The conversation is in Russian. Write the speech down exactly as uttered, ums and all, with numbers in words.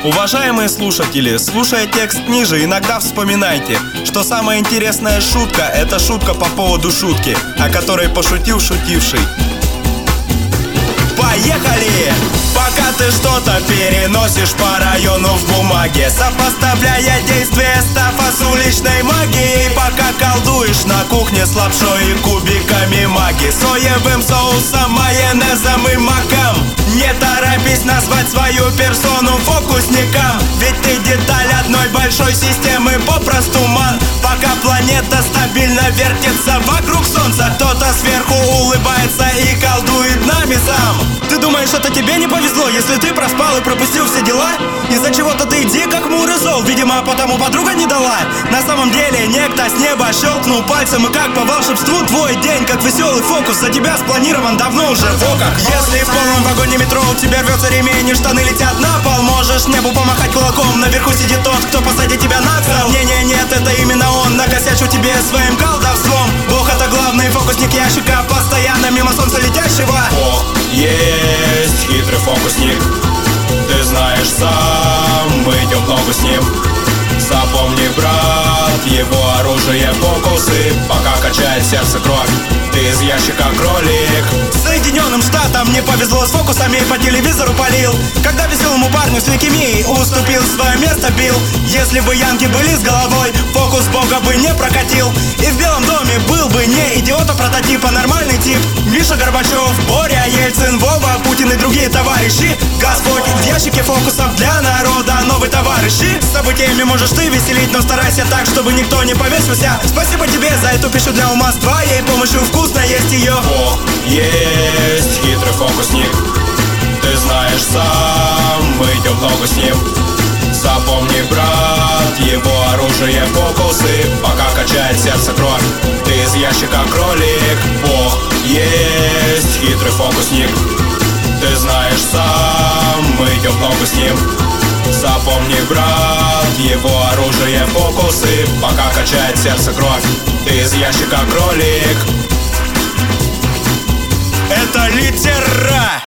Уважаемые слушатели, слушая текст ниже, иногда вспоминайте, что самая интересная шутка – это шутка по поводу шутки, о которой пошутил шутивший. Поехали! Пока ты что-то переносишь по району в бумаге, сопоставляя действия стафа с уличной магией, пока колдуешь на кухне с лапшой и кубиками маги, соевым соусом, майонезом и маком. Не торопись назвать свою персону фокусником, ведь ты деталь одной большой системы, попросту ман. Пока планета стабильно вертится вокруг Солнца, кто-то сверху улыбается и колдует нами сам. Ты думаешь, это тебе не повезло, если ты проспал и пропустил все дела? Из-за чего-то ты иди как хмурый зол, видимо, потому подруга не дала. На самом деле некто с неба щелкнул пальцем, и как по волшебству твой день, как веселый фокус, за тебя спланирован давно уже в оках. Если в полном вагоне метро у тебя рвется ремень и штаны летят на пол, можешь небу помахать кулаком, наверху сидит тот, кто посадит тебя на цел. Не-не, нет, это именно он накосячил тебе своим колдовством. Бог — это главный фокусник ящика, постоянно мимо солнца летящего. Бог есть хитрый фокусник, ты знаешь сам, мы идем в ногу с ним. Запомни, брат, его оружие фокусы, пока качает сердце кровь, ты из ящика кролик. Соединенным Штатам не повезло с фокусами, по телевизору полил, когда веселому парню с лейкемией уступил свое место Билл. Если бы янки были с головой, фокус бога бы не прокатил, и в Белом доме был бы не идиота прототип, а нормальный тип. Миша Горбачев, Боря Ельцин, Вова Путин и другие товарищи. Господь в ящике фокусов для народа, новый товарищи. С событиями можешь ты веселить, но старайся так, чтобы никто не повесился. Спасибо тебе за эту пищу для ума, с твоей помощью вкусно есть ее. Бог есть хитрый фокусник, ты знаешь сам, мы идем в ногу с ним. Запомни, брат, его оружие фокусы, пока качает сердце кровь, ты из ящика кролик. Бог есть хитрый фокусник, ты знаешь сам, мы идем в ногу с ним. Запомни, брат, его оружие фокусы, пока качает сердце кровь, ты из ящика кролик. Это литера.